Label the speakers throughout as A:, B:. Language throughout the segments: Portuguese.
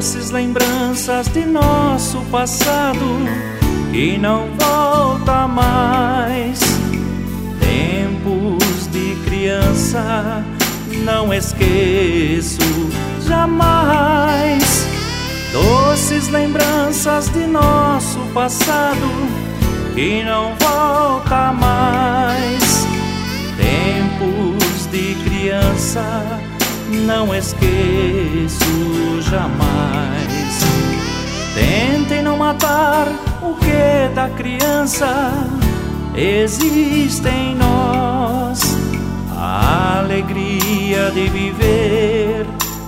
A: Doces lembranças de nosso passado que não volta mais. Tempos de criança não esqueço jamais. Doces lembranças de nosso passado que não volta mais. Tempos de criança não esqueço jamais. Tentem não matar o que da criança existe em nós. A alegria de viver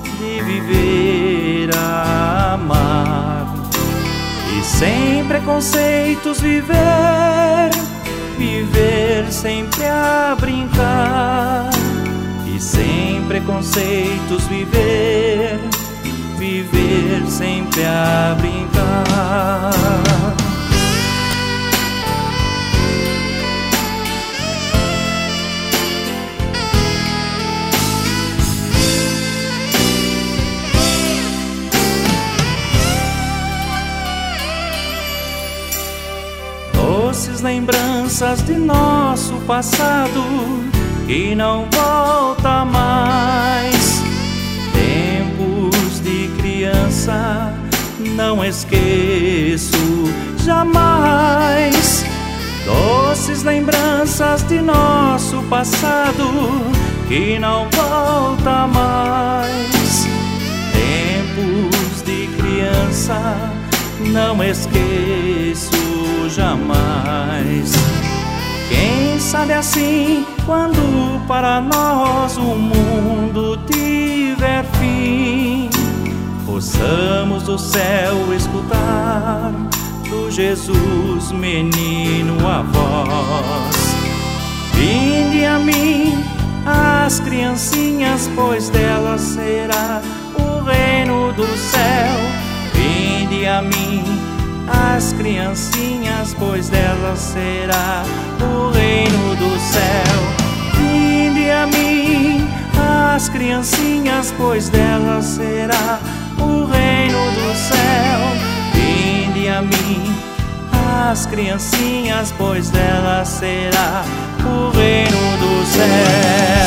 A: a amar. E sem preconceitos viver sempre a brincar. E sem preconceitos viver sempre a brincar. Doces lembranças de nosso passado que não volta mais. Tempos de criança não esqueço jamais. Doces lembranças de nosso passado que não volta mais. Tempos de criança não esqueço jamais. Quem sabe assim, quando para nós o mundo tiver fim, possamos do céu escutar do Jesus menino a voz. Vinde a mim as criancinhas, pois delas será o reino do céu. Vinde a mim as criancinhas, pois delas será o reino do céu. Vinde a mim as criancinhas, pois delas será o reino do céu. Vinde a mim as criancinhas, pois delas será o reino do céu.